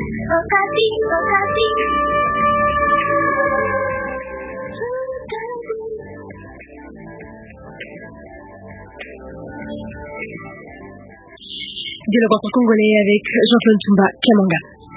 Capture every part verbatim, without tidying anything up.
Okapi, Okapi. Dialogue entre Congolais avec Jean-Claude Tumba Kamanga.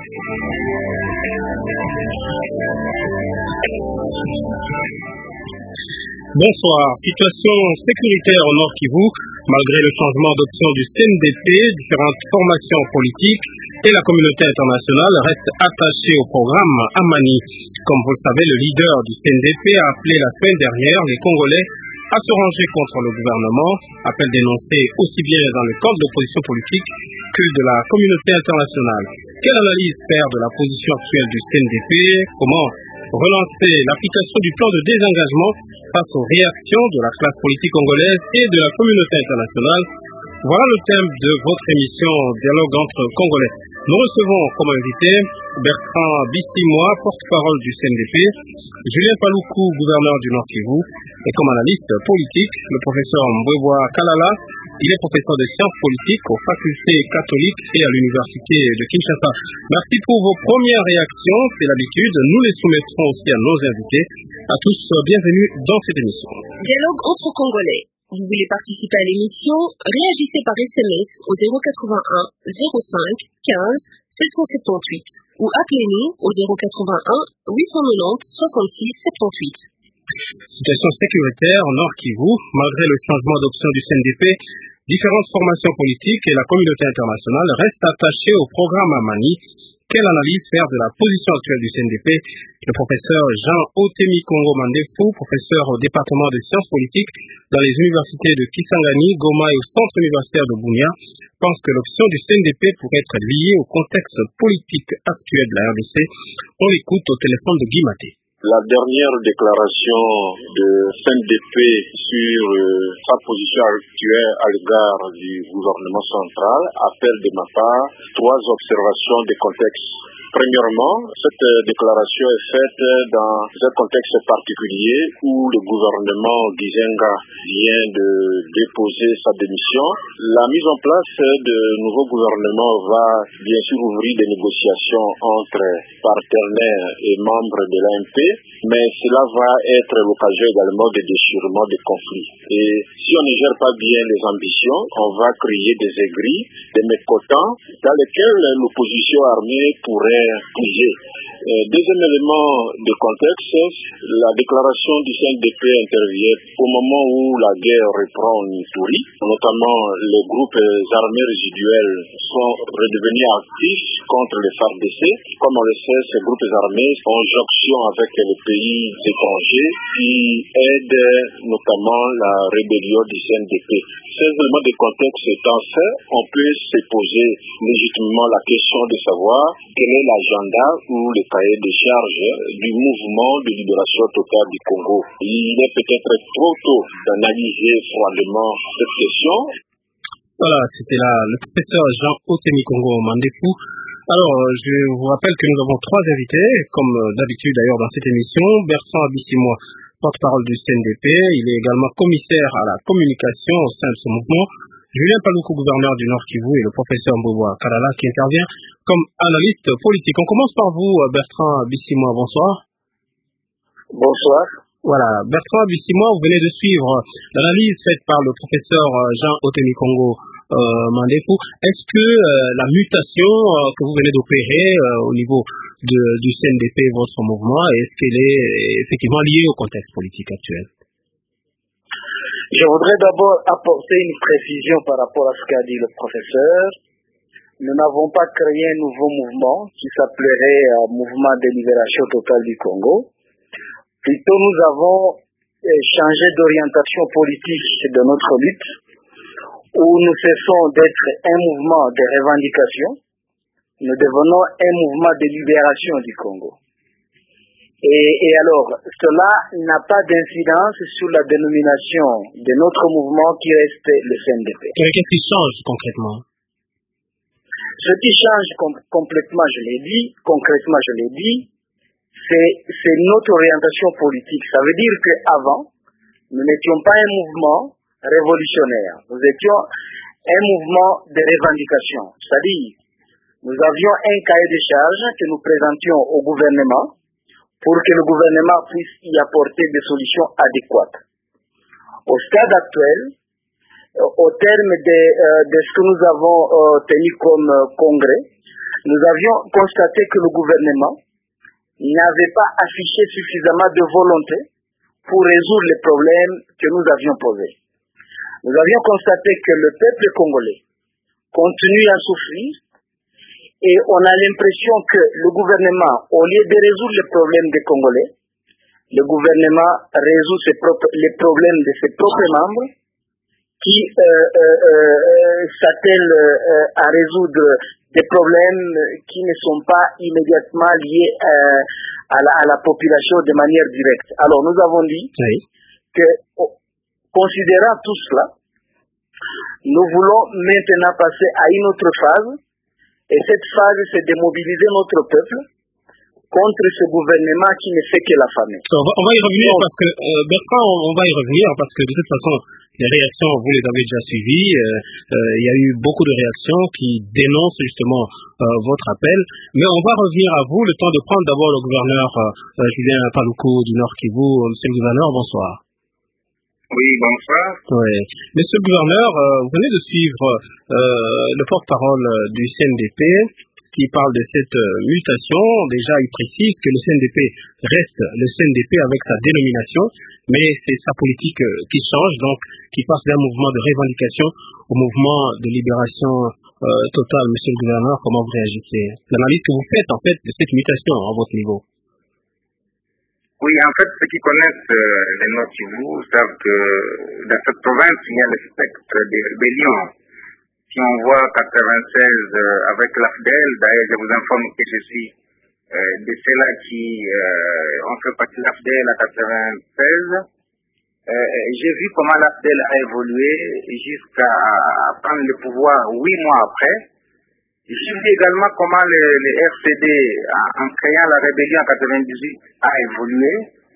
Bonsoir. Situation sécuritaire au Nord Kivu, malgré le changement d'option du C N D P, différentes formations politiques et la communauté internationale restent attachées au programme Amani. Comme vous le savez, le leader du C N D P a appelé la semaine dernière les Congolais à se ranger contre le gouvernement, appel dénoncé aussi bien dans le camp de l'opposition politique que de la communauté internationale. Quelle analyse faire de la position actuelle du C N D P? Comment relancer l'application du plan de désengagement face aux réactions de la classe politique congolaise et de la communauté internationale? Voilà le thème de votre émission Dialogue entre Congolais. Nous recevons comme invité Bertrand Bissimois, porte-parole du C N D P, Julien Paluku, gouverneur du Nord Kivu, et comme analyste politique, le professeur Mbwebwa Kalala. Il est professeur de sciences politiques aux facultés catholiques et à l'université de Kinshasa. Merci pour vos premières réactions, c'est l'habitude. Nous les soumettrons aussi à nos invités. À tous, bienvenue dans cette émission. Dialogue entre Congolais. Vous voulez participer à l'émission? Réagissez par S M S au zéro quatre-vingt-un zéro cinq quinze sept cent soixante-dix-huit ou appelez-nous au zéro quatre-vingt-un huit cent quatre-vingt-dix soixante-six soixante-dix-huit. Situation sécuritaire au Nord Kivu, malgré le changement d'option du C N D P, différentes formations politiques et la communauté internationale restent attachées au programme Amani. Quelle analyse faire de la position actuelle du C N D P? Le professeur Jean Otemi Congo Mandefou, professeur au département des sciences politiques dans les universités de Kisangani, Goma et au centre universitaire de Bunia, pense que l'option du C N D P pourrait être liée au contexte politique actuel de la R D C. On l'écoute au téléphone de Guy Maté. La dernière déclaration de C N D P sur euh, sa position actuelle à l'égard du gouvernement central appelle de ma part trois observations de contexte. Premièrement, cette déclaration est faite dans un contexte particulier où le gouvernement Gizenga vient de déposer sa démission. La mise en place de nouveau gouvernement va bien sûr ouvrir des négociations entre partenaires et membres de l'A M P, mais cela va être l'occasion également de déchirement des conflits. Et si on ne gère pas bien les ambitions, on va créer des aigris, des mécontents dans lesquels l'opposition armée pourrait puiser. Deuxième élément de contexte, la déclaration du C N D P intervient au moment où la guerre reprend en Ituri, notamment les groupes armés résiduels sont redevenus actifs contre les F A R D C. Comme on le sait, ces groupes armés sont en jonction avec les pays étrangers qui aident notamment la rébellion du C N D P. Ces éléments de contexte étant faits, on peut se poser légitimement la question de savoir quel est l'agenda ou le cahier de charge du mouvement de libération totale du Congo. Il est peut-être trop tôt d'analyser froidement cette question. Voilà, c'était là le professeur Jean Otemi Congo Mandefou. Alors, je vous rappelle que nous avons trois invités, comme d'habitude d'ailleurs dans cette émission. Bertrand Bissimois, porte-parole du C N D P. Il est également commissaire à la communication au sein de ce mouvement. Julien Paluku, gouverneur du Nord Kivu, et le professeur Mbwebwa Kalala qui intervient comme analyste politique. On commence par vous, Bertrand Bissimois. Bonsoir. Bonsoir. Voilà, Bertrand Bissimois, vous venez de suivre l'analyse faite par le professeur Jean Otemi Congo euh, Mandefou. Est-ce que euh, la mutation euh, que vous venez d'opérer euh, au niveau de, du C N D P, votre mouvement, est-ce qu'elle est effectivement liée au contexte politique actuel? Je voudrais d'abord apporter une précision par rapport à ce qu'a dit le professeur. Nous n'avons pas créé un nouveau mouvement qui s'appellerait euh, Mouvement de libération totale du Congo. Plutôt, nous avons euh, changé d'orientation politique de notre lutte, où nous cessons d'être un mouvement de revendication. Nous devenons un mouvement de libération du Congo. Et, et alors, cela n'a pas d'incidence sur la dénomination de notre mouvement qui reste le C N D P. Qu'est-ce qui change concrètement? Ce qui change com- complètement, je l'ai dit, concrètement, je l'ai dit, c'est, c'est notre orientation politique. Ça veut dire qu'avant, nous n'étions pas un mouvement révolutionnaire. Nous étions un mouvement de revendication. C'est-à-dire, nous avions un cahier de charges que nous présentions au gouvernement pour que le gouvernement puisse y apporter des solutions adéquates. Au stade actuel, au terme de, euh, de ce que nous avons euh, tenu comme euh, congrès, nous avions constaté que le gouvernement n'avait pas affiché suffisamment de volonté pour résoudre les problèmes que nous avions posés. Nous avions constaté que le peuple congolais continue à souffrir et on a l'impression que le gouvernement, au lieu de résoudre les problèmes des Congolais, le gouvernement résout ses propres, les problèmes de ses propres membres qui euh, euh, euh, s'attellent euh, à résoudre des problèmes qui ne sont pas immédiatement liés euh, à, la, à la population de manière directe. Alors nous avons dit oui. que, considérant tout cela, nous voulons maintenant passer à une autre phase, et cette phase c'est de mobiliser notre peuple contre ce gouvernement qui ne fait que l'affamer. On va, on va y revenir Donc, parce que, euh, Bertrand, on, on va y revenir parce que de toute façon, les réactions, vous les avez déjà suivies. Euh, euh, il y a eu beaucoup de réactions qui dénoncent justement euh, votre appel. Mais on va revenir à vous, le temps de prendre d'abord le gouverneur euh, Julien Paluku du Nord Kivu. Monsieur le gouverneur, bonsoir. Oui, bonsoir. Oui. Monsieur le gouverneur, euh, vous venez de suivre euh, le porte-parole du C N D P qui parle de cette euh, mutation. Déjà, il précise que le C N D P reste le C N D P avec sa dénomination, mais c'est sa politique euh, qui change, donc qui passe d'un mouvement de revendication au mouvement de libération euh, totale. Monsieur le gouverneur, comment vous réagissez? L'analyse que vous faites en fait de cette mutation à votre niveau? Oui, en fait, ceux qui connaissent euh, les Nord Kivu savent que dans cette province, il y a le spectre des rébellions. Si on voit quatre-vingt-seize euh, avec l'A F D E L, d'ailleurs je vous informe que je suis euh, de ceux-là qui euh, ont fait partie de l'A F D E L à quatre-vingt-seize. Euh, j'ai vu comment l'A F D E L a évolué jusqu'à prendre le pouvoir huit mois après. J'ai vu également comment le, le R C D, en créant la rébellion en quatre-vingt-dix-huit, a évolué.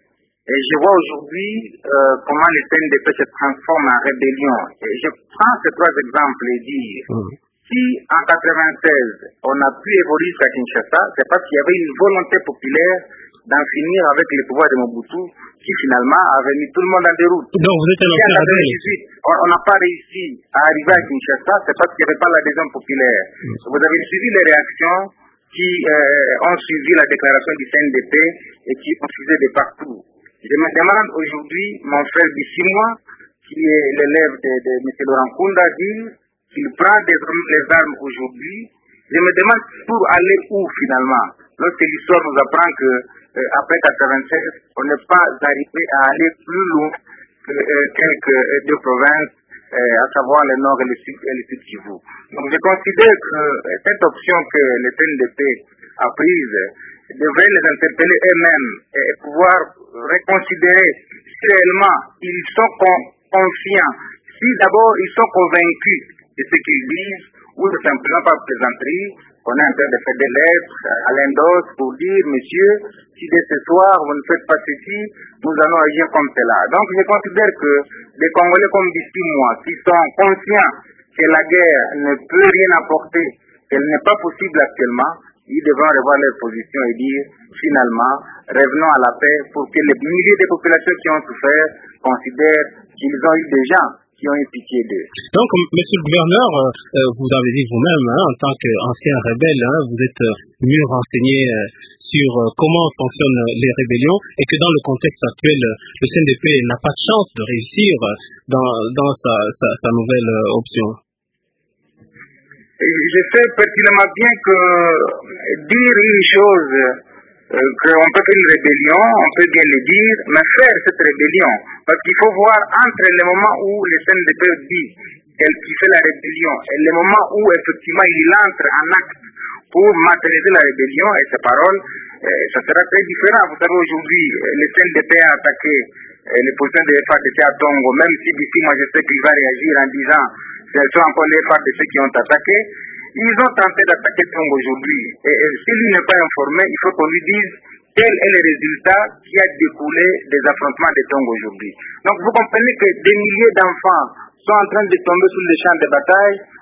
Et je vois aujourd'hui euh, comment le C N D P se transforme en rébellion. Et je prends ces trois exemples et dire, mmh. si en quatre-vingt-seize, on a pu évoluer jusqu'à Kinshasa, c'est parce qu'il y avait une volonté populaire d'en finir avec le pouvoir de Mobutu, qui finalement avait mis tout le monde en déroute. Donc vous êtes un en quatre-vingt-dix-huit, on n'a pas réussi à arriver à Kinshasa, c'est parce qu'il n'y avait pas l'adhésion populaire. Mmh. Vous avez suivi les réactions qui euh, ont suivi la déclaration du C N D P et qui ont suivi de partout. Je me demande aujourd'hui, mon frère d'ici mois, qui est l'élève de, de M. Laurent Kunda, dit qu'il prend désormais les armes aujourd'hui. Je me demande pour aller où finalement, lorsque l'histoire nous apprend que euh, après quatre-vingt-seize, on n'est pas arrivé à aller plus loin que euh, quelques euh, deux provinces, euh, à savoir le nord et le sud et le sud Kivu. Donc je considère que euh, cette option que le C N D P a prise devrait les interpeller eux-mêmes et pouvoir reconsidérer si réellement ils sont con- confiants, si d'abord ils sont convaincus de ce qu'ils disent, ou de simplement par plaisanterie, on est en train de faire des lettres à l'Indos pour dire, monsieur, si dès ce soir vous ne faites pas ceci, nous allons agir comme cela. Donc je considère que des Congolais comme d'ici moi, qui sont conscients que la guerre ne peut rien apporter, qu'elle n'est pas possible actuellement, ils devront revoir leur position et dire, finalement, revenons à la paix pour que les milliers de populations qui ont souffert considèrent qu'ils ont eu des gens qui ont eu pitié d'eux. Donc, monsieur le gouverneur, euh, vous avez dit vous-même, hein, en tant qu'ancien rebelle, hein, vous êtes euh, mieux renseigné euh, sur euh, comment fonctionnent les rébellions et que dans le contexte actuel, le C N D P n'a pas de chance de réussir dans, dans sa, sa, sa nouvelle euh, option. Je sais pertinemment bien que dire une chose, euh, qu'on peut faire une rébellion, on peut bien le dire, mais faire cette rébellion, parce qu'il faut voir entre le moment où le C N D P dit qu'il fait la rébellion et le moment où effectivement il entre en acte pour matérialiser la rébellion et ses paroles, euh, ça sera très différent. Vous savez, aujourd'hui, le C N D P a attaqué euh, les positions de F A R D C à Tongo, même si d'ici moi je sais qu'il va réagir en disant ce sont encore les F A R D C qui ont attaqué. Ils ont tenté d'attaquer Tongo aujourd'hui. Et, et si lui n'est pas informé, il faut qu'on lui dise quel est le résultat qui a découlé des affrontements de Tongo aujourd'hui. Donc vous comprenez que des milliers d'enfants sont en train de tomber sur les champs de bataille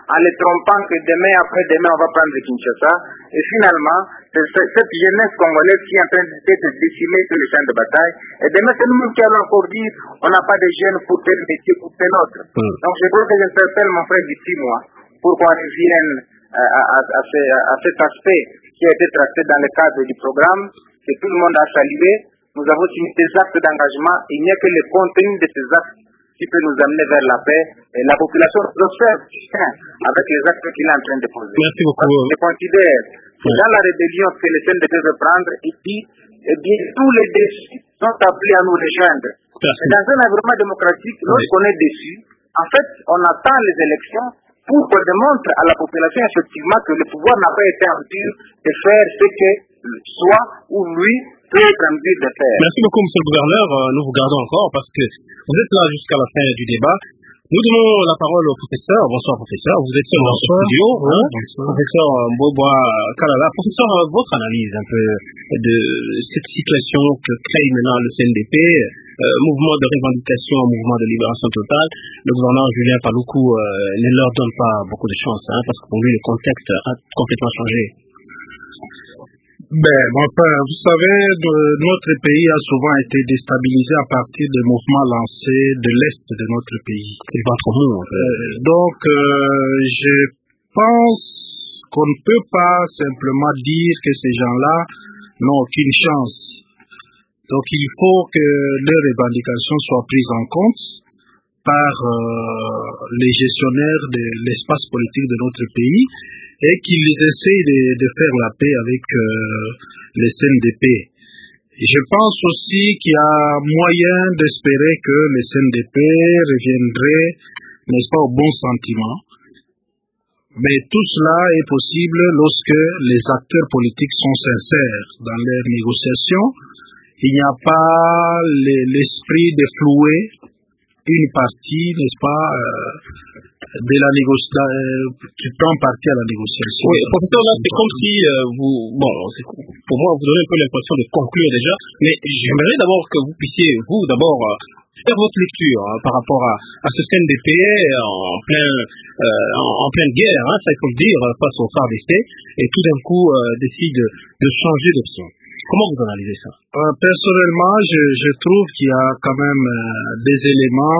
en les trompant que demain, après demain, on va prendre Kinshasa. Et finalement, c'est cette jeunesse congolaise qui est en train d'être décimée sur le champ de bataille. Et demain, c'est nous qui allons encore dire on n'a pas de jeunes pour tel métier, pour tel autre. Mm. Donc je crois que j'interpelle mon frère d'ici, moi, pour qu'on revienne à, à, à, à, ce, à cet aspect qui a été tracé dans le cadre du programme, que tout le monde a salué. Nous avons signé des actes d'engagement. Il n'y a que le contenu de ces actes qui peut nous amener vers la paix. Et la population observe avec les actes qu'il est en train de poser. Merci beaucoup. Je considère que dans la rébellion que les C N D P veut prendre, et puis, eh bien, tous les défis sont appelés à nous rejoindre. Et dans un environnement démocratique, lorsqu'on est déçu, en fait, on attend les élections pour qu'on démontre à la population effectivement que le pouvoir n'a pas été en mesure de faire ce que soit ou lui peut être en mesure de faire. Merci beaucoup, monsieur le gouverneur. Nous vous gardons encore parce que vous êtes là jusqu'à la fin du débat. Nous donnons la parole au professeur. Bonsoir, professeur. Vous êtes sur notre studio. Hein? Professeur Mboboa Kalala. Professeur, votre analyse un peu de cette situation que crée maintenant le C N D P, euh, mouvement de revendication, mouvement de libération totale. Le gouverneur Julien Paluku euh, ne leur donne pas beaucoup de chance, hein, parce que pour lui, le contexte a complètement changé. Ben, enfin, vous savez, de, notre pays a souvent été déstabilisé à partir des mouvements lancés de l'Est de notre pays. C'est pas trop bon. En fait. euh, donc, euh, je pense qu'on ne peut pas simplement dire que ces gens-là n'ont aucune chance. Donc, il faut que leurs revendications soient prises en compte par euh, les gestionnaires de l'espace politique de notre pays et qu'ils essayent de, de faire la paix avec euh, les C N D P. Et je pense aussi qu'il y a moyen d'espérer que les C N D P reviendraient, n'est-ce pas, au bon sentiment. Mais tout cela est possible lorsque les acteurs politiques sont sincères dans leurs négociations. Il n'y a pas l'esprit de flouer une partie, n'est-ce pas, euh, de la négociation, euh, qui prend partie à la négociation. Oui, professeur, là, c'est comme si euh, vous, bon, pour moi, vous donnez un peu l'impression de conclure déjà, mais j'aimerais d'abord que vous puissiez, vous, d'abord, euh, faire votre lecture hein, par rapport à, à ce C N D P en, plein, euh, en, en pleine guerre, hein, ça il faut le dire, face au F A R D C, et tout d'un coup euh, décide de, de changer d'option. Comment vous analysez ça? euh, Personnellement, je, je trouve qu'il y a quand même euh, des éléments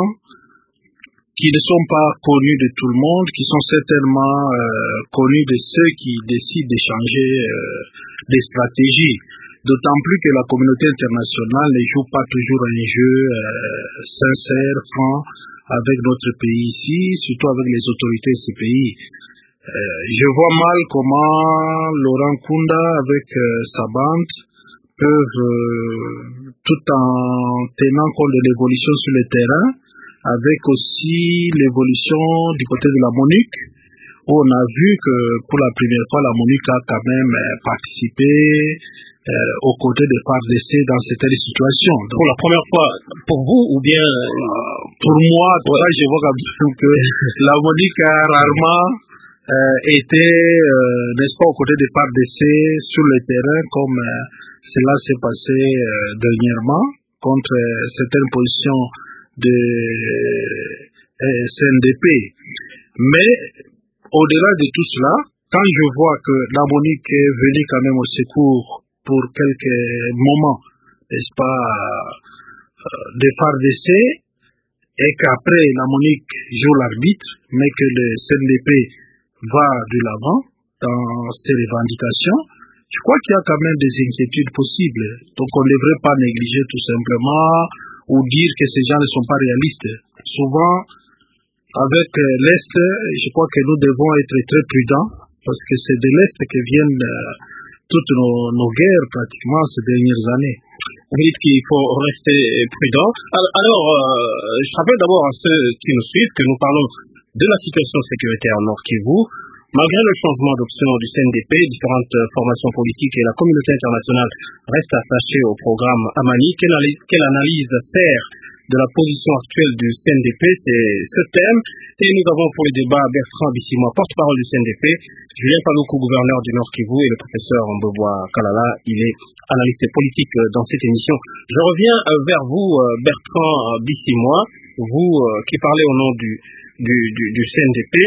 qui ne sont pas connus de tout le monde, qui sont certainement euh, connus de ceux qui décident de changer euh, des stratégies. D'autant plus que la communauté internationale ne joue pas toujours un jeu euh, sincère, franc, avec notre pays ici, surtout avec les autorités de ce pays. Euh, je vois mal comment Laurent Kunda, avec euh, sa bande, peuvent, euh, tout en tenant compte de l'évolution sur le terrain, avec aussi l'évolution du côté de la MONUC, où on a vu que pour la première fois, la MONUC a quand même euh, participé Euh, aux côtés des F A R D C dans certaines situations. Donc, pour la première fois, pour vous ou bien euh, pour moi, ouais. Ça, je vois comme que la MONUC a rarement euh, été, euh, n'est-ce pas, aux côtés des F A R D C sur le terrain comme euh, cela s'est passé euh, dernièrement contre euh, certaines positions de euh, C N D P. Mais au-delà de tout cela, quand je vois que la MONUC est venue quand même au secours pour quelques moments, n'est-ce pas, euh, des F A R D C, et qu'après la MONUC joue l'arbitre, mais que le C N D P va de l'avant dans ses revendications, je crois qu'il y a quand même des inquiétudes possibles. Donc on ne devrait pas négliger tout simplement ou dire que ces gens ne sont pas réalistes. Souvent, avec euh, l'Est, je crois que nous devons être très prudents, parce que c'est de l'Est que viennent euh, toutes nos, nos guerres pratiquement ces dernières années. Vous dites qu'il faut rester prudent. Alors, euh, je rappelle d'abord à ceux qui nous suivent que nous parlons de la situation sécuritaire au Nord Kivu. Malgré le changement d'option du C N D P, différentes formations politiques et la communauté internationale restent attachées au programme Amani. Quelle analyse, quelle analyse faire de la position actuelle du C N D P? C'est ce thème. Et nous avons pour le débat Bertrand Bissimois, porte-parole du C N D P, Julien Paluku, gouverneur du Nord Kivu, et le professeur Mboboa Kalala, il est analyste politique dans cette émission. Je reviens vers vous, Bertrand Bissimois, vous qui parlez au nom du, du, du, du C N D P.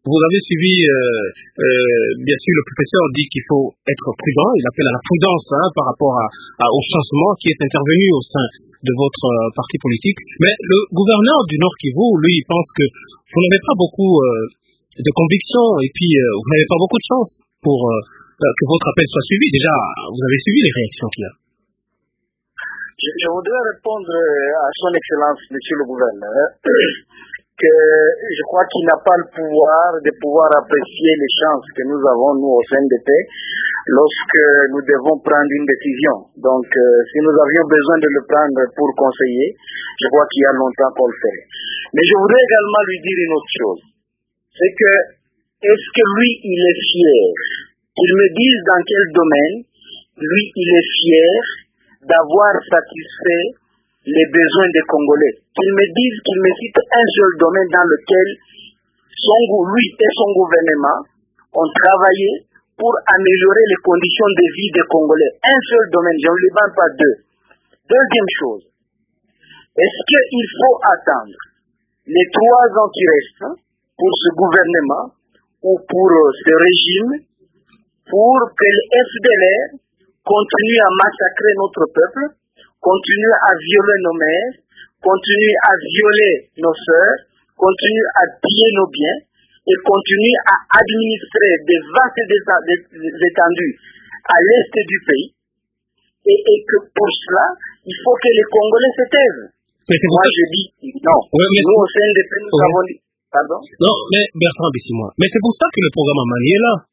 vous avez suivi, euh, euh, bien sûr, le professeur dit qu'il faut être prudent, il appelle à la prudence hein, par rapport à, à, au changement qui est intervenu au sein de votre euh, parti politique. Mais le gouverneur du Nord Kivu, lui, il pense que vous n'avez pas beaucoup euh, de conviction et puis euh, vous n'avez pas beaucoup de chance pour euh, que votre appel soit suivi. Déjà, vous avez suivi les réactions qu'il y a. Je, je voudrais répondre à son excellence, monsieur le gouverneur, que je crois qu'il n'a pas le pouvoir de pouvoir apprécier les chances que nous avons, nous, au C N D P, lorsque nous devons prendre une décision. Donc, euh, si nous avions besoin de le prendre pour conseiller, je crois qu'il y a longtemps qu'on le ferait. Mais je voudrais également lui dire une autre chose. C'est que, est-ce que lui, il est fier? Qu'il me dise dans quel domaine, lui, il est fier d'avoir satisfait les besoins des Congolais. Qu'il me dise, qu'il me cite un seul domaine dans lequel son, lui et son gouvernement ont travaillé pour améliorer les conditions de vie des Congolais. Un seul domaine, je ne lui demande pas deux. Deuxième chose, est-ce qu'il faut attendre les trois ans qui restent pour ce gouvernement ou pour ce régime pour que le F D L R continue à massacrer notre peuple, continue à violer nos mères, continue à violer nos sœurs, continue à piller nos biens et continue à administrer des vastes étendues à l'est du pays et, et que pour cela, il faut que les Congolais se taisent. Moi, je dis non. Oui, mais nous, au sein des pays, nous oui. avons dit... Pardon? Non, mais Bertrand Bisimwa, mais c'est pour ça que le programme Amani est là.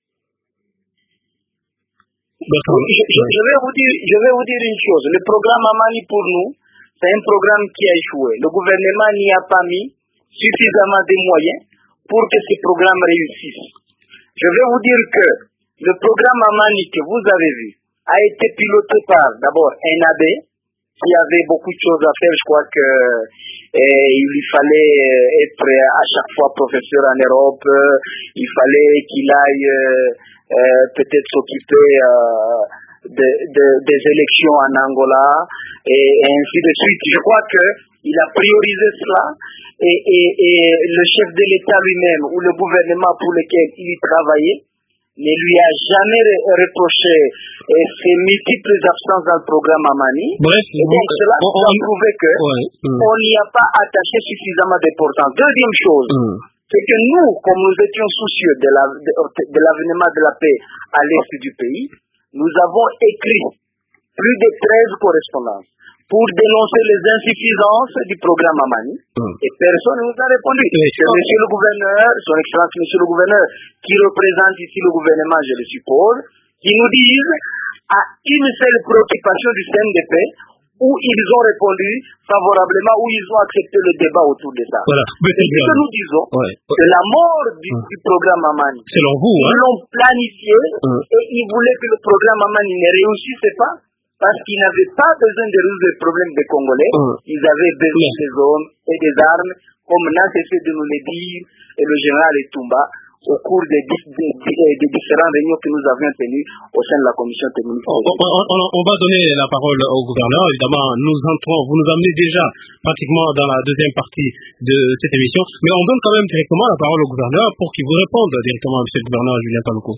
Bertrand, je, je, je, vais vous dire, je vais vous dire une chose. Le programme Amani, pour nous, c'est un programme qui a échoué. Le gouvernement n'y a pas mis suffisamment de moyens pour que ce programme réussisse. Je vais vous dire que le programme Amani que vous avez vu a été piloté par d'abord un abbé qui avait beaucoup de choses à faire. Je crois que eh, il lui fallait être à chaque fois professeur en Europe. Il fallait qu'il aille euh, peut-être s'occuper euh, de, de, des élections en Angola et, et ainsi de suite. Je crois que il a priorisé cela et, et, et le chef de l'État lui-même ou le gouvernement pour lequel il travaillait ne lui a jamais reproché et ses multiples absences dans le programme Amani. Bref, et donc vous, cela on, a prouvé que ouais, mm. on n'y a pas attaché suffisamment d'importance. Deuxième chose, mm. c'est que nous, comme nous étions soucieux de, la, de, de l'avènement de la paix à l'est du pays, nous avons écrit plus de treize correspondances pour dénoncer les insuffisances du programme Amani. Mm. Et personne ne nous a répondu. Mm. C'est monsieur le gouverneur, son excellence monsieur le gouverneur, qui représente ici le gouvernement, je le suppose, qui nous disent à une seule préoccupation du C N D P, où ils ont répondu favorablement, où ils ont accepté le débat autour de ça. Voilà. Mais c'est ce que nous disons, ouais. c'est la mort du, mm. du programme Amani. Selon vous, ils hein? l'ont planifié mm. et ils voulaient que le programme Amani ne réussisse pas, parce qu'ils n'avaient pas besoin de résoudre les problèmes des Congolais, mmh. ils avaient besoin mmh. des hommes et des armes, comme n'a cessé de nous le dire et le général Etumba au cours des, des, des, des différentes réunions que nous avions tenues au sein de la commission technique. On, on, on, on va donner la parole au gouverneur. Évidemment, nous entrons, vous nous amenez déjà pratiquement dans la deuxième partie de cette émission, mais on donne quand même directement la parole au gouverneur pour qu'il vous réponde directement, monsieur le gouverneur Julien Paluku.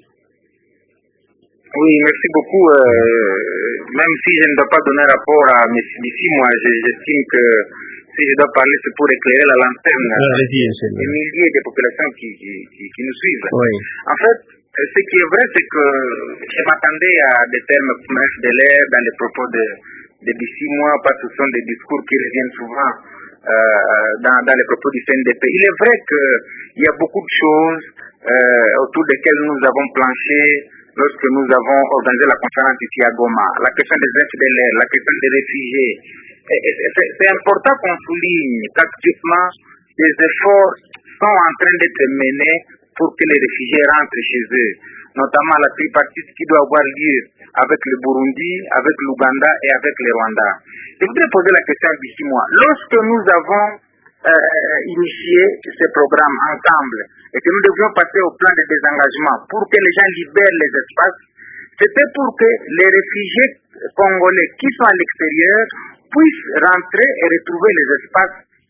Oui, merci beaucoup. Euh, même si je ne dois pas donner rapport à M. Bissi, moi j'estime que si je dois parler, c'est pour éclairer la lanterne des milliers de populations qui, qui, qui, qui nous suivent. Oui. En fait, ce qui est vrai, c'est que je m'attendais à des termes comme F D L R dans les propos de, de Bissi, moi, parce que ce sont des discours qui reviennent souvent euh, dans, dans les propos du C N D P. Il est vrai qu'il y a beaucoup de choses euh, autour desquelles nous avons planché lorsque nous avons organisé la conférence ici à Goma, la question des F D L R, la question des réfugiés. Et, et, c'est, c'est important qu'on souligne qu'actuellement, des efforts sont en train d'être menés pour que les réfugiés rentrent chez eux, notamment la tripartite qui doit avoir lieu avec le Burundi, avec l'Ouganda et avec le Rwanda. Je voudrais poser la question d'ici moi. Lorsque nous avons euh, initié ce programme ensemble, et que nous devions passer au plan de désengagement pour que les gens libèrent les espaces, c'était pour que les réfugiés congolais qui sont à l'extérieur puissent rentrer et retrouver les espaces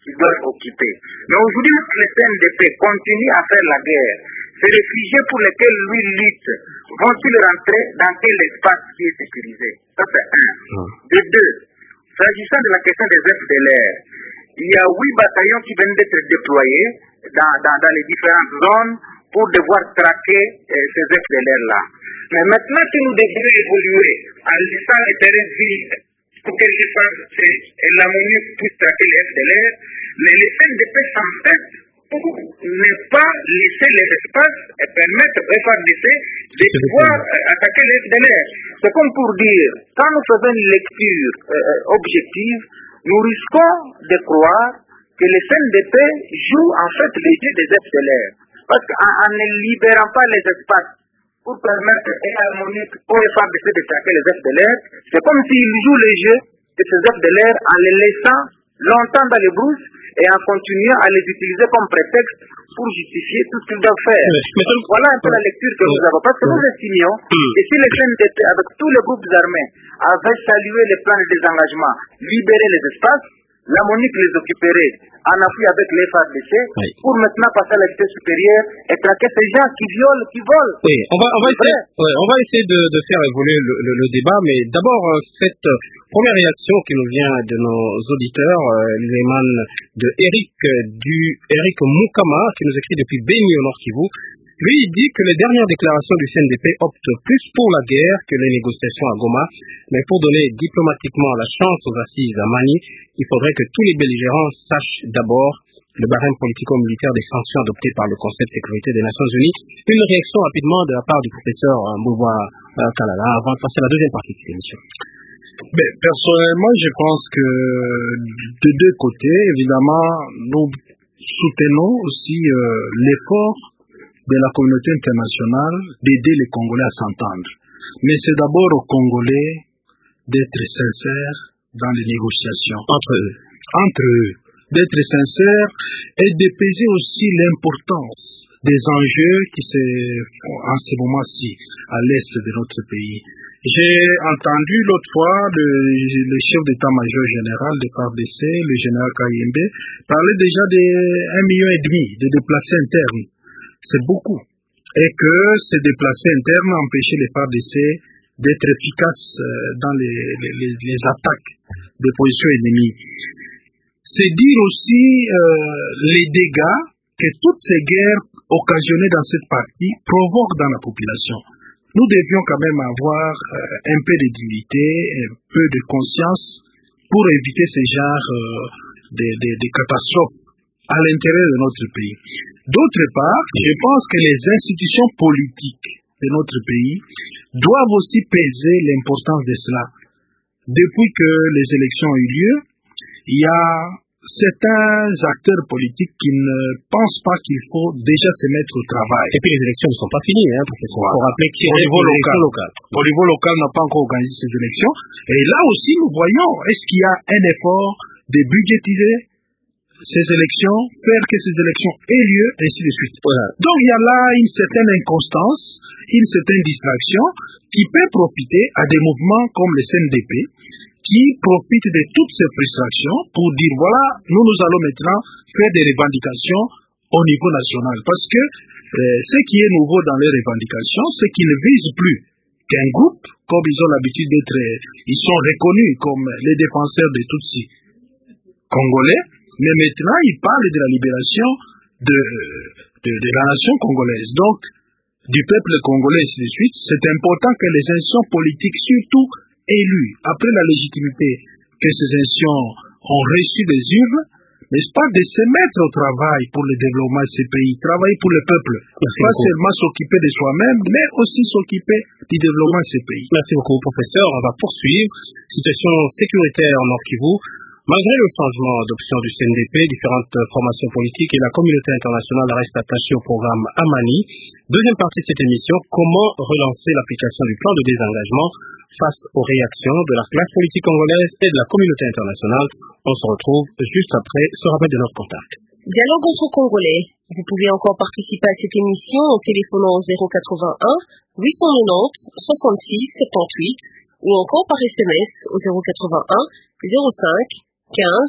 qu'ils doivent occuper. Mais aujourd'hui, le C N D P continue à faire la guerre. Ces réfugiés pour lesquels lui lutte, vont-ils rentrer dans quel espace qui est sécurisé? Ça c'est un. De deux, s'agissant de la question des F D L R, il y a huit bataillons qui viennent d'être déployés dans, dans, dans les différentes zones pour devoir traquer euh, ces F D L R-là. Mais maintenant que nous devons évoluer en laissant les terrains vides pour que les espaces et la MONUC puissent traquer les F D L R, mais les C N D P s'entêtent pour ne pas laisser les espaces et permettre au F A R D C de pouvoir euh, attaquer les F D L R. C'est comme pour dire, quand nous faisons une lecture euh, objective, nous risquons de croire que les C N D P jouent en fait les jeux des F D L R. Parce qu'en ne libérant pas les espaces pour permettre et harmonier au F A R D C de traquer les F D L R, c'est comme s'ils jouent les jeux de ces F D L R en les laissant longtemps dans les brousses et en continuant à les utiliser comme prétexte pour justifier tout ce qu'ils doivent faire. Mais, mais voilà un peu la lecture que nous avons. Parce que nous estimions que si les C N D P, avec tous les groupes armés, avaient salué les plans de désengagement, libéré les espaces, la MONUC les occuperait en appui avec les F A R D C oui. pour maintenant passer à la vitesse supérieure et traquer ces gens qui violent, qui volent. Oui, on va, on va, essayer, ouais, on va essayer de, de faire évoluer le, le, le débat, mais d'abord, cette première réaction qui nous vient de nos auditeurs, euh, émane de Eric, du, Eric Moukama, qui nous écrit depuis Béni au Nord Kivu. Lui, il dit que les dernières déclarations du C N D P optent plus pour la guerre que les négociations à Goma, mais pour donner diplomatiquement la chance aux assises à Mani, il faudrait que tous les belligérants sachent d'abord le barème politico-militaire des sanctions adoptées par le Conseil de sécurité des Nations Unies. Une réaction rapidement de la part du professeur Mbouba Kalala avant de passer à la deuxième partie de cette émission. Mais personnellement, je pense que de deux côtés, évidemment, nous soutenons aussi euh, l'effort de la communauté internationale d'aider les Congolais à s'entendre. Mais c'est d'abord aux Congolais d'être sincères dans les négociations entre eux, entre eux, d'être sincères et de peser aussi l'importance des enjeux qui se font en ce moment-ci à l'est de notre pays. J'ai entendu l'autre fois le, le chef d'état-major général de F A R D C, le général Kayembe, parler déjà d'un million et demi de déplacés internes. C'est beaucoup. Et que ces déplacés internes empêchaient les F A R D C d'être efficaces dans les, les, les attaques des positions ennemies. C'est dire aussi euh, les dégâts que toutes ces guerres occasionnées dans cette partie provoquent dans la population. Nous devions quand même avoir euh, un peu de dignité, un peu de conscience pour éviter ce genre euh, de, de, de catastrophes à l'intérieur de notre pays. D'autre part, je pense que les institutions politiques de notre pays doivent aussi peser l'importance de cela. Depuis que les élections ont eu lieu, il y a certains acteurs politiques qui ne pensent pas qu'il faut déjà se mettre au travail. Et puis les élections ne sont pas finies, hein, professeur. Il faut rappeler qu'il y a au niveau local. local. Au niveau local, on n'a pas encore organisé ces élections. Et là aussi, nous voyons, est-ce qu'il y a un effort de budgétiser ces élections, faire que ces élections aient lieu, ainsi de suite. Voilà. Donc il y a là une certaine inconstance, une certaine distraction qui peut profiter à des mouvements comme le C N D P, qui profitent de toutes ces frustrations pour dire voilà, nous nous allons maintenant faire des revendications au niveau national. Parce que euh, ce qui est nouveau dans les revendications, c'est qu'ils ne visent plus qu'un groupe, comme ils ont l'habitude d'être, ils sont reconnus comme les défenseurs des Tutsis congolais, mais maintenant ils parlent de la libération de, de, de la nation congolaise. Donc, du peuple congolais, ainsi de suite, c'est important que les institutions politiques, surtout élus, après la légitimité que ces institutions ont reçu des urnes, n'est-ce pas, de se mettre au travail pour le développement de ces pays, travailler pour le peuple, Merci pas beaucoup. Seulement s'occuper de soi-même, mais aussi s'occuper du développement de ces pays. Merci beaucoup, professeur. On va poursuivre. Situation sécuritaire en Nord Kivu. Malgré le changement d'option du C N D P, différentes formations politiques et la communauté internationale restent attachées au programme Amani. Deuxième partie de cette émission, comment relancer l'application du plan de désengagement face aux réactions de la classe politique congolaise et de la communauté internationale. On se retrouve juste après ce rappel de notre contact. Dialogue entre Congolais. Vous pouvez encore participer à cette émission en téléphonant au zéro quatre-vingt-un huit cent quatre-vingt-dix soixante-six soixante-dix-huit ou encore par S M S au zéro quatre-vingt-un zéro cinq quinze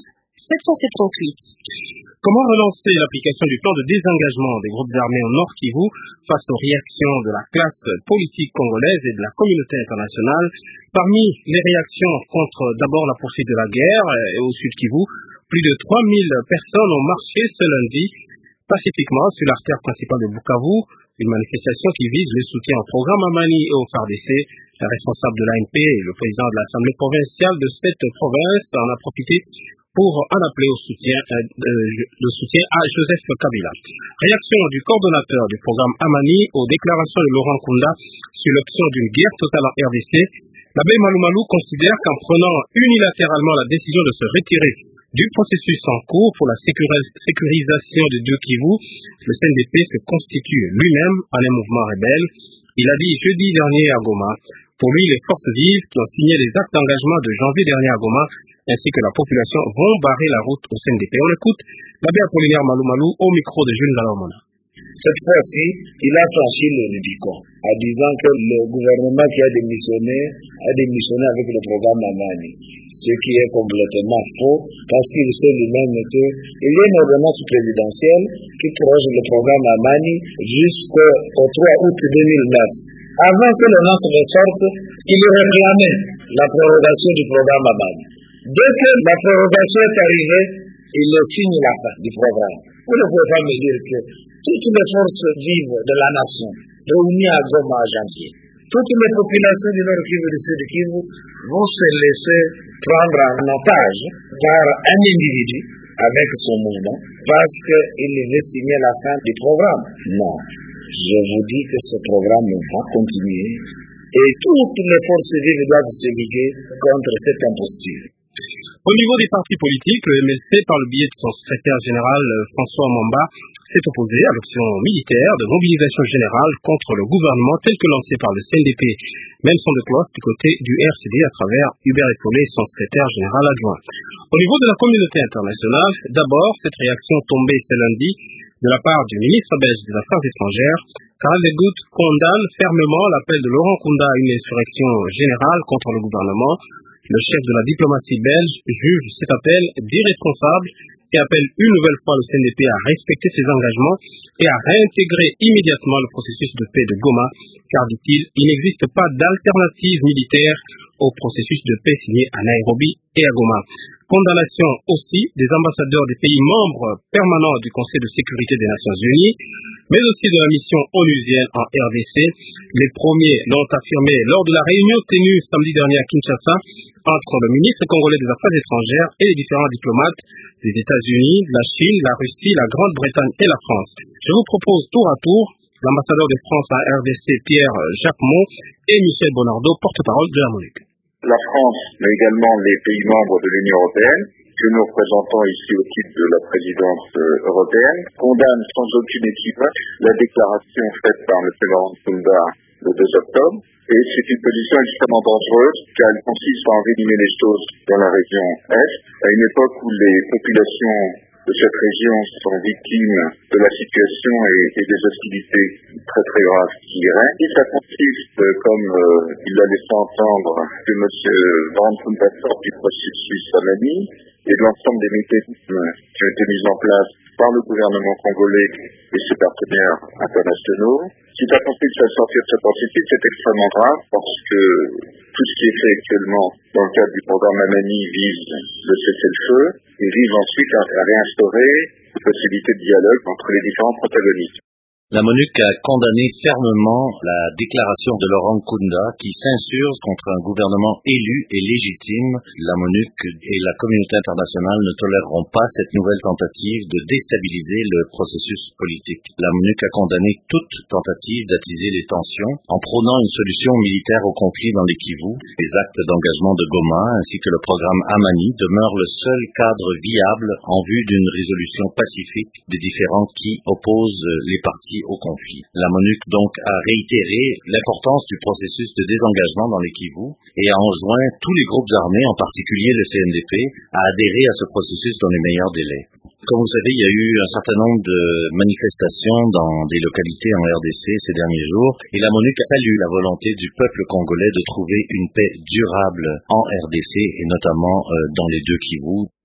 sept cent soixante-dix-huit. Comment relancer l'application du plan de désengagement des groupes armés au Nord Kivu face aux réactions de la classe politique congolaise et de la communauté internationale? Parmi les réactions contre d'abord la poursuite de la guerre et au Sud Kivu, plus de trois mille personnes ont marché ce lundi pacifiquement sur l'artère principale de Bukavu, une manifestation qui vise le soutien au programme Amani et au F A R D C. La responsable de l'A M P et le président de l'Assemblée provinciale de cette province en a profité pour en appeler au soutien, euh, le soutien à Joseph Kabila. Réaction du coordonnateur du programme Amani aux déclarations de Laurent Nkunda sur l'option d'une guerre totale en R D C. L'abbé Malumalou considère qu'en prenant unilatéralement la décision de se retirer du processus en cours pour la sécurisation de deux Kivu, le C N D P se constitue lui-même en un mouvement rebelle. Il a dit jeudi dernier à Goma. Pour lui, les forces vives qui ont signé les actes d'engagement de janvier dernier à Goma ainsi que la population vont barrer la route au C N D P. On écoute l'abbé Apollinaire Malumalou au micro de Jules Galamona. Cette fois-ci, il a franchi le Rubicon en disant que le gouvernement qui a démissionné a démissionné avec le programme Amani, ce qui est complètement faux parce qu'il sait lui-même qu'il y a une ordonnance présidentielle qui proroge le programme Amani jusqu'au trois août deux mille neuf. Avant que l'annonce ne sorte, il réclamait la prorogation du programme Amani. Dès que la prorogation est arrivée, il signe la fin du programme. Vous ne pouvez pas me dire que toutes les forces vives de la nation réunies à Goma en janvier, toutes les populations du Nord Kivu et du Sud Kivu vont se laisser prendre en otage par un individu avec son mouvement parce qu'il veut signer la fin du programme. Non, je vous dis que ce programme va continuer et toutes les forces vives doivent se liguer contre cette imposture. Au niveau des partis politiques, le M L C, par le biais de son secrétaire général François Mamba, s'est opposé à l'option militaire de mobilisation générale contre le gouvernement tel que lancé par le C N D P. Même son de cloche du côté du R C D à travers Hubert Epaulé, son secrétaire général adjoint. Au niveau de la communauté internationale, d'abord, cette réaction tombée ce lundi de la part du ministre belge des Affaires étrangères, Karel de Gucht condamne fermement l'appel de Laurent Nkunda à une insurrection générale contre le gouvernement. Le chef de la diplomatie belge juge cet appel d'irresponsable et appelle une nouvelle fois le C N D P à respecter ses engagements et à réintégrer immédiatement le processus de paix de Goma, car, dit-il, il n'existe pas d'alternative militaire au processus de paix signé à Nairobi et à Goma. Condamnation aussi des ambassadeurs des pays membres permanents du Conseil de sécurité des Nations Unies, mais aussi de la mission onusienne en R D C. Les premiers l'ont affirmé lors de la réunion tenue samedi dernier à Kinshasa entre le ministre congolais des Affaires étrangères et les différents diplomates des États-Unis, la Chine, la Russie, la Grande-Bretagne et la France. Je vous propose tour à tour l'ambassadeur de France à R D C, Pierre Jacquemont, et Michel Bonardo, porte-parole de la MONUC. La France, mais également les pays membres de l'Union européenne, que nous représentons ici au titre de la présidence européenne, condamnent sans aucune équivoque la déclaration faite par M. Laurent Nkunda le deux octobre. Et c'est une position extrêmement dangereuse, car elle consiste à envenimer les choses dans la région Est, à une époque où les populations de cette région sont victimes de la situation et, et des hostilités très très graves qui y règnent. Et ça consiste, comme euh, il l'a laissé entendre, que M. Laurent Nkunda sort du processus Amani et de l'ensemble des mécanismes qui ont été mis en place par le gouvernement congolais et ses partenaires internationaux. Si ça consiste à sortir de ce processus, c'est extrêmement grave parce que tout ce qui est fait actuellement dans le cadre du programme Amani vise le cessez-le-feu et vise ensuite à, à réinstaurer les possibilités de dialogue entre les différents protagonistes. La MONUC a condamné fermement la déclaration de Laurent Nkunda qui s'insurge contre un gouvernement élu et légitime. La MONUC et la communauté internationale ne toléreront pas cette nouvelle tentative de déstabiliser le processus politique. La MONUC a condamné toute tentative d'attiser les tensions en prônant une solution militaire au conflit dans les Kivu. Les actes d'engagement de Goma ainsi que le programme Amani demeurent le seul cadre viable en vue d'une résolution pacifique des différends qui opposent les parties au conflit. La MONUC donc a réitéré l'importance du processus de désengagement dans les Kivu et a enjoint tous les groupes armés, en particulier le C N D P, à adhérer à ce processus dans les meilleurs délais. Comme vous savez, il y a eu un certain nombre de manifestations dans des localités en R D C ces derniers jours et la MONUC salue la volonté du peuple congolais de trouver une paix durable en R D C et notamment euh, dans les deux Kivu.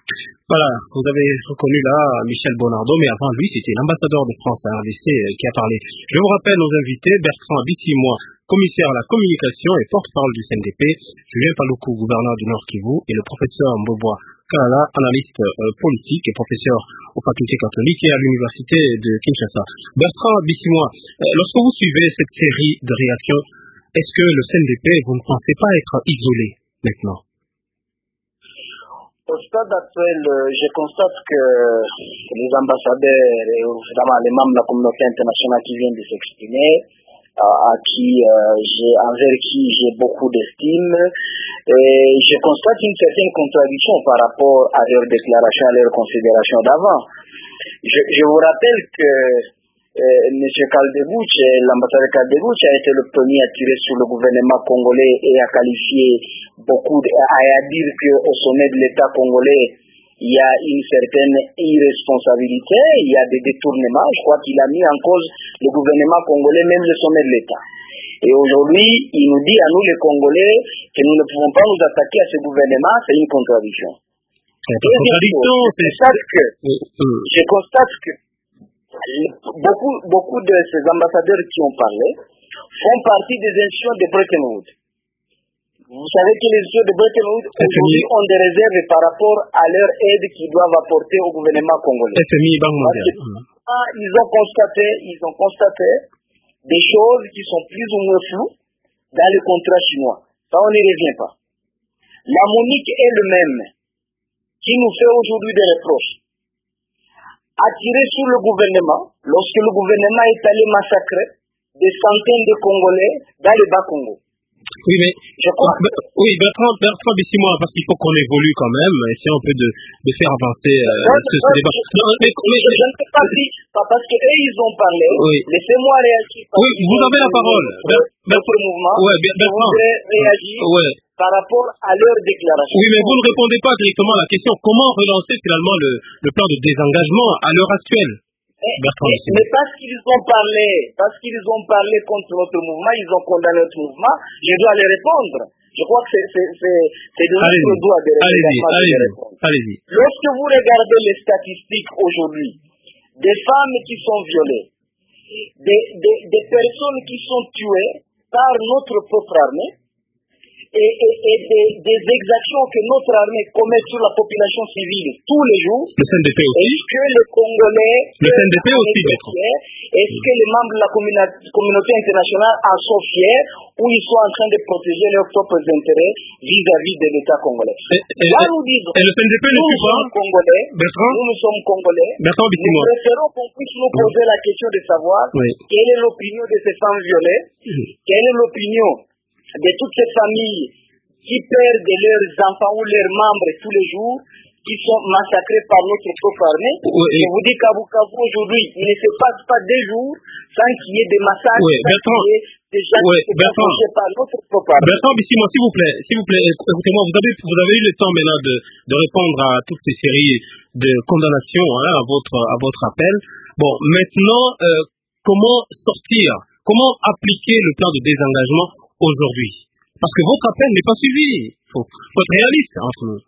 Voilà, vous avez reconnu là Michel Bonardo, mais avant lui, c'était l'ambassadeur de France à R D C qui a parlé. Je vous rappelle nos invités, Bertrand Bissimois, commissaire à la communication et porte-parole du C N D P, Julien Paluku, gouverneur du Nord Kivu, et le professeur Mbobwa Kalala, analyste euh, politique et professeur aux facultés catholiques et à l'université de Kinshasa. Bertrand Bissimois, euh, lorsque vous suivez cette série de réactions, est-ce que le C N D P, vous ne pensez pas être isolé maintenant? Au stade actuel, je constate que les ambassadeurs et évidemment les membres de la communauté internationale qui viennent de s'exprimer, à qui euh, j'ai, envers qui j'ai beaucoup d'estime, et je constate une certaine contradiction par rapport à leurs déclarations, à leurs considérations d'avant. Je, je vous rappelle que euh, M. Kaldebouch, l'ambassadeur Kaldebouch a été le premier à tirer sur le gouvernement congolais et à qualifier beaucoup, de, à, à dire qu'au sommet de l'État congolais, il y a une certaine irresponsabilité, il y a des détournements. Je crois qu'il a mis en cause le gouvernement congolais, même le sommet de l'État. Et aujourd'hui, il nous dit à nous les Congolais que nous ne pouvons pas nous attaquer à ce gouvernement, c'est une contradiction. C'est une contradiction, c'est ça que je constate que beaucoup, beaucoup de ces ambassadeurs qui ont parlé font partie des institutions de Bretton Woods. Vous savez que les institutions de Bretton Woods aujourd'hui ont des réserves par rapport à leur aide qu'ils doivent apporter au gouvernement congolais. Parce que, ah, ils ont constaté, ils ont constaté des choses qui sont plus ou moins floues dans les contrats chinois. Ça, on n'y revient pas. La Monique est le même qui nous fait aujourd'hui des reproches. Attirer sur le gouvernement, lorsque le gouvernement est allé massacrer des centaines de Congolais dans le Bas-Congo. Oui, mais je crois... oui, Bertrand, Bertrand Bissimois, parce qu'il faut qu'on évolue quand même, essayer un peu de, de faire avancer euh, non, ce, ce débat. Je, non, mais, mais, je, je ne sais pas si, parce que eux, ils ont parlé. Oui. Laissez-moi réagir. Oui, vous avez la parole. Votre mouvement. Oui, je voudrais réagir ouais. par rapport à leur déclaration. Oui, mais vous ne répondez pas directement à la question comment relancer finalement le, le plan de désengagement à l'heure actuelle. Mais, mais, mais parce qu'ils ont parlé, parce qu'ils ont parlé contre notre mouvement, ils ont condamné notre mouvement, je dois les répondre. Je crois que c'est, c'est, c'est, c'est de notre droit de répondre. Allez-y. Lorsque vous regardez les statistiques aujourd'hui, des femmes qui sont violées, des, des, des personnes qui sont tuées par notre propre armée, et, et, et des, des exactions que notre armée commet sur la population civile tous les jours. Le C N D P aussi. Est-ce que les Congolais, le C N D P aussi, est-ce que les membres de la communauté internationale en sont fiers ou ils sont en train de protéger leurs propres intérêts vis-à-vis de l'État congolais? Et, et, Là, nous disons, et le C N D P nous, nous sommes Congolais, Bertrand, nous, nous sommes Congolais, Bertrand, nous préférons qu'on puisse nous poser oui. la question de savoir oui. quelle est l'opinion de ces femmes violées, oui. quelle est l'opinion de toutes ces familles qui perdent leurs enfants ou leurs membres tous les jours, qui sont massacrés par notre propre armée. Oui, je vous dis qu'à Bukavu aujourd'hui, il ne se passe pas des jours sans qu'il y ait des massacres, oui, sans Bertrand, qu'il y ait des gens oui, qui sont touchés par notre propre armée. Bertrand Bissimois, s'il vous plaît, s'il vous plaît, écoutez-moi, vous avez, vous avez eu le temps maintenant de, de répondre à toutes ces séries de condamnations hein, à votre, à votre appel. Bon, maintenant, euh, comment sortir, comment appliquer le plan de désengagement aujourd'hui? Parce que votre appel n'est pas suivi. Il faut, faut être réaliste entre nous.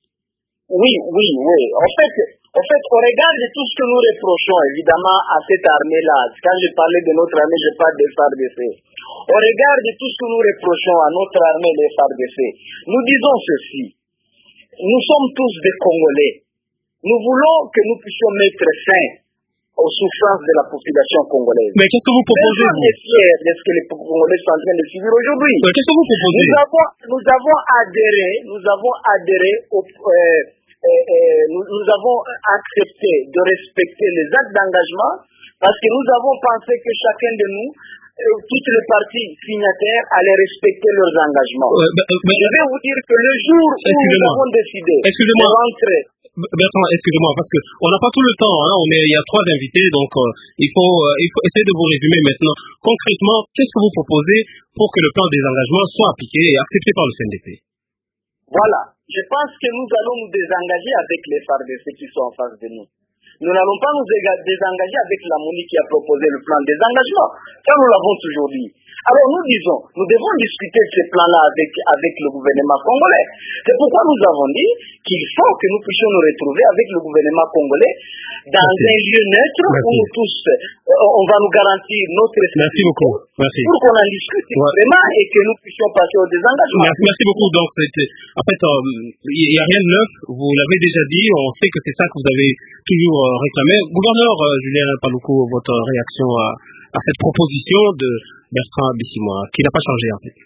Oui, oui, oui. En fait, en fait, au regard de tout ce que nous reprochons, évidemment, à cette armée-là, quand je parlais de notre armée, je parle des F A R D C. Au regard de tout ce que nous reprochons à notre armée, les F A R D C, nous disons ceci. Nous sommes tous des Congolais. Nous voulons que nous puissions mettre fin aux souffrances de la population congolaise. Mais qu'est-ce que vous proposez? Personne n'est fier de ce que les Congolais sont en train de subir aujourd'hui. Mais qu'est-ce que vous proposez? Nous avons, nous avons adhéré, nous avons adhéré au, euh, euh, euh, nous, nous avons accepté de respecter les actes d'engagement parce que nous avons pensé que chacun de nous, euh, toutes les parties signataires allaient respecter leurs engagements. Euh, mais, mais, Je vais vous dire que le jour où nous avons décidé de rentrer. Bertrand, excusez-moi, parce qu'on n'a pas tout le temps, hein, on est, il y a trois invités, donc euh, il, faut, euh, il faut essayer de vous résumer maintenant. Concrètement, qu'est-ce que vous proposez pour que le plan de désengagement soit appliqué et accepté par le C N D P? Voilà, je pense que nous allons nous désengager avec les F A R D C qui sont en face de nous. Nous n'allons pas nous désengager avec la MONUC qui a proposé le plan de désengagement. Ça, nous l'avons toujours dit. Alors nous disons, nous devons discuter de ce plan-là avec, avec le gouvernement congolais. C'est pourquoi nous avons dit qu'il faut que nous puissions nous retrouver avec le gouvernement congolais dans Merci. un lieu neutre Merci. où nous tous, euh, on va nous garantir notre respect. Merci beaucoup. Merci. Pour qu'on en discute ouais. vraiment et que nous puissions passer au désengagement. Merci, merci beaucoup. Donc, en fait, il euh, n'y a rien de neuf. Vous l'avez déjà dit. On sait que c'est ça que vous avez toujours euh, réclamé. Gouverneur euh, Julien Paluku, votre réaction à, à cette proposition de Bertrand Bisimwa, qui n'a pas changé en fait.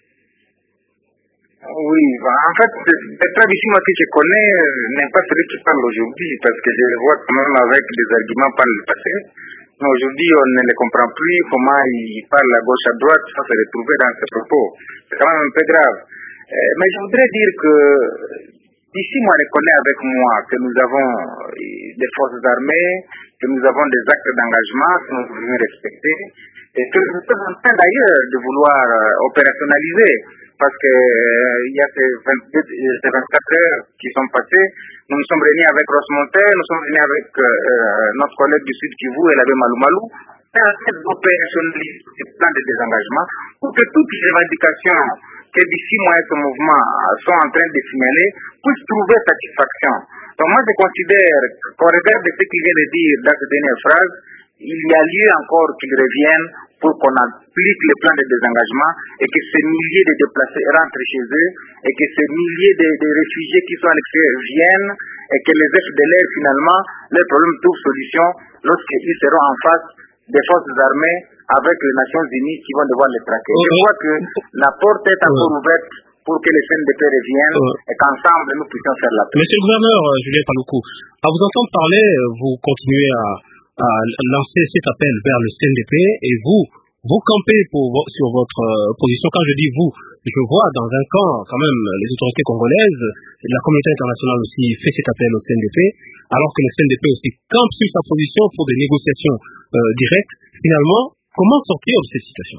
Oui, en fait, Bertrand Bisimwa que je connais n'est pas celui qui parle aujourd'hui, parce que je le vois quand même avec des arguments par le passé. Mais aujourd'hui, on ne les comprend plus, comment il parle à gauche, à droite, sans se retrouver dans ses propos. C'est quand même un peu grave. Euh, mais je voudrais dire que Bisimwa reconnaît avec moi que nous avons des forces armées, que nous avons des actes d'engagement que nous devons respecter, et que nous sommes en train d'ailleurs de vouloir euh, opérationnaliser, parce que euh, il y a ces, vingt-deux, ces vingt-quatre heures qui sont passées, nous nous sommes réunis avec Rosemonte, nous sommes venus avec euh, notre collègue du Sud Kivu, Elabé Malou Malou, et en train d'opérationnaliser ce plan de désengagement pour que toutes les revendications que d'ici moi et ce mouvement sont en train de signaler puissent trouver satisfaction. Donc moi je considère qu'au regard de ce qu'il vient de dire dans cette dernière phrase, il y a lieu encore qu'il revienne pour qu'on applique le plan de désengagement et que ces milliers de déplacés rentrent chez eux et que ces milliers de, de réfugiés qui sont à l'extérieur viennent et que les F D L R finalement, leurs problèmes trouvent solution lorsqu'ils seront en face des forces armées avec les Nations Unies qui vont devoir les traquer. Je crois que la porte est encore ouverte pour que les C N D P reviennent euh. et qu'ensemble nous puissions faire la paix. Monsieur le gouverneur Julien Paluku, à vous entendre parler, vous continuez à, à lancer cet appel vers le C N D P et vous, vous campez pour, sur votre euh, position. Quand je dis vous, je vois dans un camp quand même les autorités congolaises, la communauté internationale aussi fait cet appel au C N D P, alors que le C N D P aussi campe sur sa position pour des négociations euh, directes. Finalement, comment sortir de cette situation?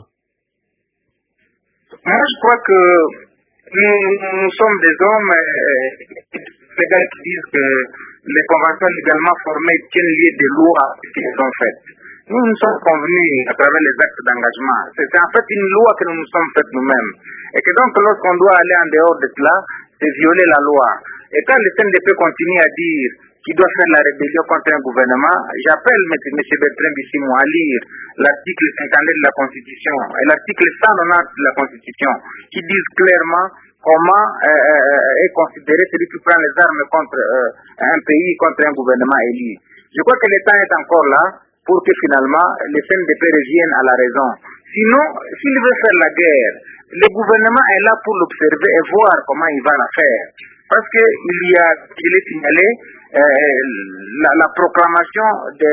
Moi, je crois que nous, nous sommes des hommes euh, les gars qui disent que les conventions légalement formées tiennent lieu de loi qu'ils ont faites. Nous nous sommes convenus à travers les actes d'engagement. C'est en fait une loi que nous nous sommes faites nous-mêmes. Et que donc lorsqu'on doit aller en dehors de cela, c'est violer la loi. Et quand le C N D P continue à dire qu'il doit faire la rébellion contre un gouvernement, j'appelle M. Bertrand Bisimwa à lire l'article cinquante-deux de la Constitution et l'article cent quatre-vingt-dix de la Constitution qui disent clairement comment euh, est considéré celui qui prend les armes contre euh, un pays, contre un gouvernement élu. Je crois que le temps est encore là pour que finalement le C N D P revienne à la raison. Sinon, s'il veut faire la guerre, le gouvernement est là pour l'observer et voir comment il va la faire. Parce qu'il y a, je l'ai signalé, euh, la, la proclamation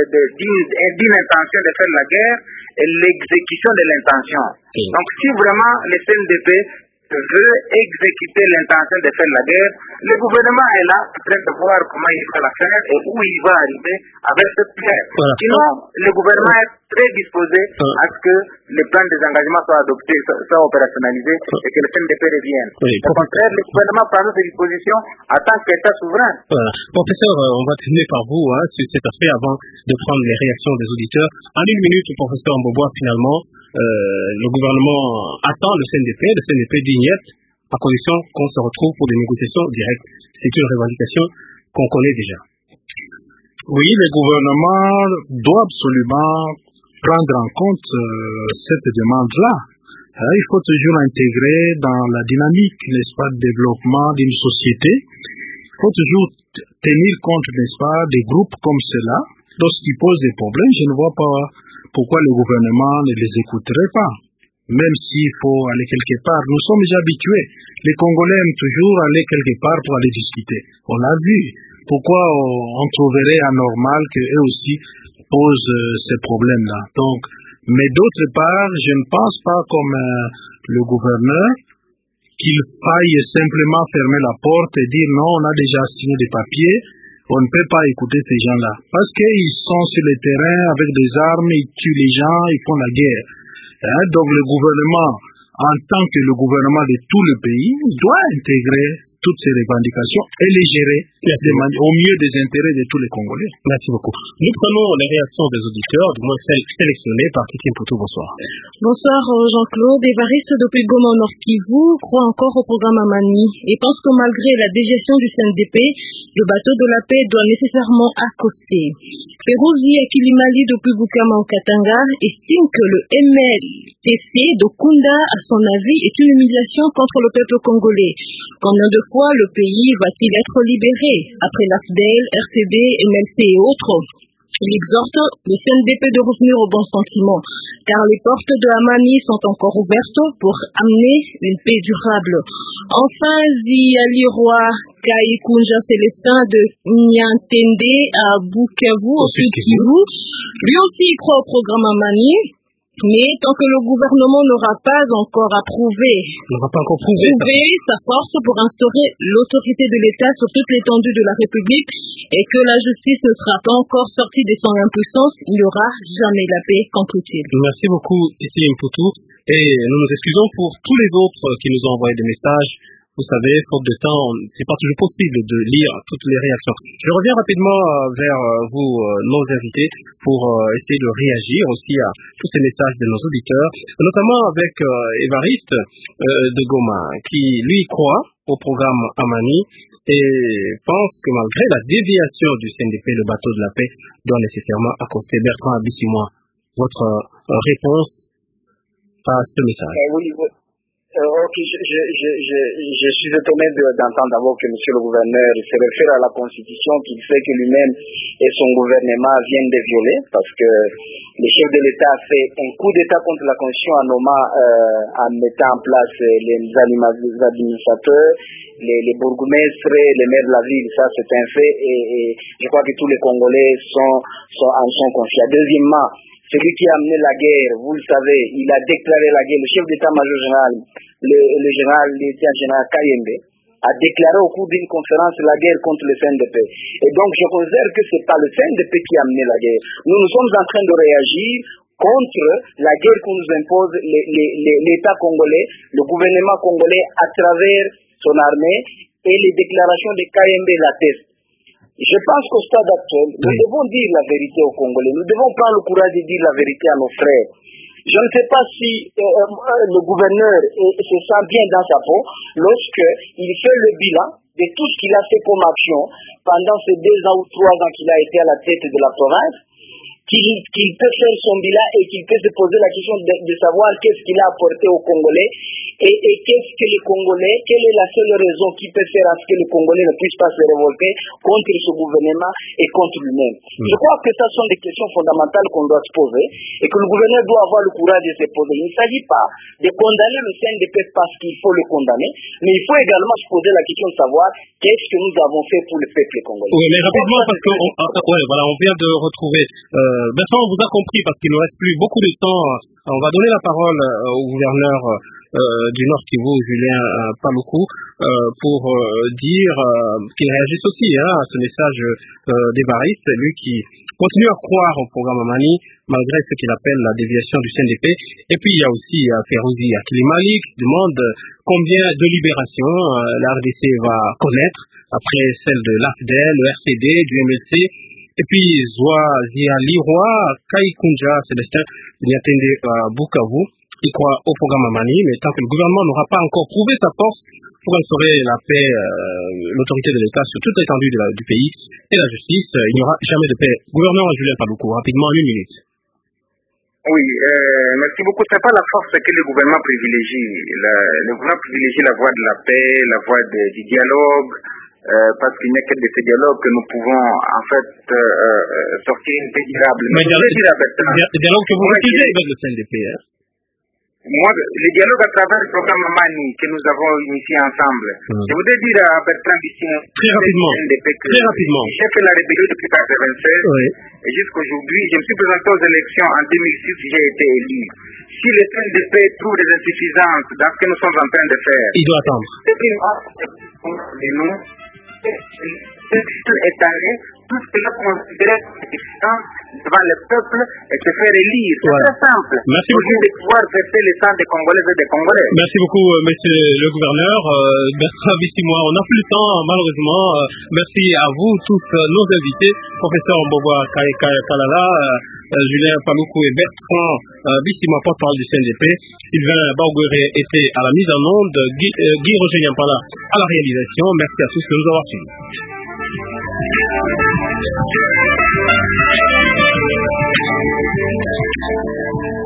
d'une intention de faire la guerre et l'exécution de l'intention. Oui. Donc si vraiment le C N D P veut exécuter l'intention de faire la guerre, le gouvernement est là en train de voir comment il va la faire et où il va arriver avec cette guerre. Voilà. Sinon, le gouvernement est très disposé voilà. à ce que les plans des engagements soient adoptés, soient opérationnalisés voilà. et que le C N D P revienne. Oui, au contraire, le gouvernement prend ses dispositions en tant qu'État souverain. Voilà. Professeur, on va terminer par vous hein, sur cet aspect avant de prendre les réactions des auditeurs. En une minute, professeur Mboboa, finalement, Euh, le gouvernement attend le C N D P, le C N D P dit niet, à condition qu'on se retrouve pour des négociations directes. C'est une revendication qu'on connaît déjà. Oui, le gouvernement doit absolument prendre en compte euh, cette demande-là. Euh, il faut toujours intégrer dans la dynamique, n'est-ce pas, de développement d'une société. Il faut toujours tenir compte, n'est-ce pas, des groupes comme ceux-là. Lorsqu'ils posent des problèmes, je ne vois pas pourquoi le gouvernement ne les écouterait pas, même s'il faut aller quelque part. Nous sommes déjà habitués. Les Congolais aiment toujours aller quelque part pour aller discuter. On l'a vu. Pourquoi on trouverait anormal qu'eux aussi posent euh, ces problèmes-là? Donc, mais d'autre part, je ne pense pas comme euh, le gouverneur qu'il faille simplement fermer la porte et dire non, on a déjà signé des papiers. On ne peut pas écouter ces gens-là. Parce qu'ils sont sur le terrain avec des armes, ils tuent les gens, ils font la guerre. Hein? Donc le gouvernement en tant que le gouvernement de tout le pays, doit intégrer toutes ces revendications et les gérer au mieux des intérêts de tous les Congolais. Merci beaucoup. Nous prenons les réactions des auditeurs, du moins celles sélectionnées par Titi Mputu. Bonsoir. Bonsoir Jean-Claude. Évariste depuis Goma au Nord Kivu croit encore au programme Amani et pense que malgré la déviation du C N D P, le bateau de la paix doit nécessairement accoster. Férouzi Akilimali depuis Bukama au Katanga estime que le M L T C de Kunda, à son avis, est une humiliation contre le peuple congolais. Combien de fois le pays va-t-il être libéré après l'A F D E L, R T D, M L C et autres? Il exhorte le C N D P de revenir au bon sentiment, car les portes de Amani sont encore ouvertes pour amener une paix durable. Enfin, Ziali Roi Kaikunja Célestin de Nyantende à Bukavu, au Sud Kivu, lui aussi y croit au programme Amani. Mais tant que le gouvernement n'aura pas encore approuvé, n'aura pas encore prouvé sa force pour instaurer l'autorité de l'État sur toute l'étendue de la République et que la justice ne sera pas encore sortie de son impuissance, il n'y aura jamais la paix, conclut-il. Merci beaucoup, Titi Mputu. Et nous nous excusons pour tous les autres qui nous ont envoyé des messages. Vous savez, faute de temps, c'est pas toujours possible de lire toutes les réactions. Je reviens rapidement vers vous, nos invités, pour essayer de réagir aussi à tous ces messages de nos auditeurs, notamment avec Évariste de Goma, qui lui croit au programme Amani et pense que malgré la déviation du C N D P, le bateau de la paix doit nécessairement accoster. Bertrand Abissimois, votre réponse à ce message? Eh oui, oui. Euh, ok, je, je, je, je, je suis étonné d'entendre d'abord que monsieur le gouverneur se réfère à la Constitution qu'il sait que lui-même et son gouvernement viennent de violer, parce que le chef de l'État a fait un coup d'État contre la Constitution en nommant, euh, en mettant en place les administrateurs, les, les bourgmestres, les maires de la ville. Ça c'est un fait et, et je crois que tous les Congolais sont, sont, en sont conscients. Deuxièmement, celui qui a amené la guerre, vous le savez, il a déclaré la guerre. Le chef d'état-major général, le, le général, lieutenant général Kayembe, a déclaré au cours d'une conférence la guerre contre le C N D P. Et donc, je considère que ce n'est pas le C N D P qui a amené la guerre. Nous, nous sommes en train de réagir contre la guerre que nous impose l'État congolais, le gouvernement congolais à travers son armée et les déclarations de Kayembe l'attestent. Je pense qu'au stade actuel, nous devons dire la vérité aux Congolais. Nous devons prendre le courage de dire la vérité à nos frères. Je ne sais pas si euh, le gouverneur est, se sent bien dans sa peau lorsqu'il fait le bilan de tout ce qu'il a fait comme action pendant ces deux ans ou trois ans qu'il a été à la tête de la province, qu'il qu'il peut faire son bilan et qu'il peut se poser la question de, de savoir qu'est-ce qu'il a apporté aux Congolais et, et qu'est-ce que les Congolais, quelle est la seule raison qui peut faire à ce que les Congolais ne puissent pas se révolter contre ce gouvernement et contre lui-même. Mm. Je crois que ce sont des questions fondamentales qu'on doit se poser et que le gouverneur doit avoir le courage de se poser. Il ne s'agit pas de condamner le C N D P parce qu'il faut le condamner, mais il faut également se poser la question de savoir qu'est-ce que nous avons fait pour le peuple congolais. Oui, mais rapidement, parce que on, ouais, voilà, on vient de retrouver... Euh, Bertrand, on vous a compris, parce qu'il ne reste plus beaucoup de temps. On va donner la parole au gouverneur euh, du Nord Kivu, Julien euh, Paluku, euh, pour euh, dire euh, qu'il réagisse aussi hein, à ce message euh, d'Évariste, lui qui continue à croire au programme Amani, malgré ce qu'il appelle la déviation du C N D P. Et puis il y a aussi euh, Férouzi Akilimali qui demande combien de libérations euh, la R D C va connaître après celle de l'A F D E L, le R C D, du M L C. Et puis, Zoa Ziali Roi, Kaikunja Célestin, Nyantende à Bukavu, il croit au programme Amani, mais tant que le gouvernement n'aura pas encore prouvé sa force pour instaurer la paix, euh, l'autorité de l'État sur toute l'étendue de la, du pays et la justice, euh, il n'y aura jamais de paix. Gouverneur Julien Paluku, rapidement, en une minute. Oui, euh, merci beaucoup. Ce n'est pas la force que le gouvernement privilégie. La, le gouvernement privilégie la voie de la paix, la voie de, du dialogue, Euh, parce qu'il n'y a que de ce dialogue que nous pouvons en fait euh, euh, sortir une paix durable. Mais le dialogue que vous refusez avec le C N D P. Hein? Moi, le dialogue à travers le programme Amani que nous avons initié ensemble. Mmh. Je voudrais dire à Bertrand Bissimo, très rapidement, C N D P que très rapidement. J'ai fait la rébellion depuis mille neuf cent quatre-vingt-seize oui. Et jusqu'aujourd'hui, je me suis présenté aux élections en deux mille six, j'ai été élu. Si le C N D P trouve des insuffisances dans ce que nous sommes en train de faire, il doit attendre. C'est une offre de nous. Est allé tout cela considéré devant le peuple et se faire élire. C'est voilà. très simple. Merci au beaucoup. lieu de pouvoir verser les sangs des Congolais et des Congolais. Merci beaucoup, euh, monsieur le gouverneur. Euh, Bertrand Bissimois, on n'a plus le temps, malheureusement. Euh, merci à vous tous, euh, nos invités, professeur Mboboa Kalala, euh, Julien Paloukou et Bertrand euh, Bissimois, porte-parole du C N D P. Sylvain Baugouéré était à la mise en onde, Guy, euh, Guy Roger Nyampala à la réalisation. Merci à tous de nous avoir suivis. Thank you.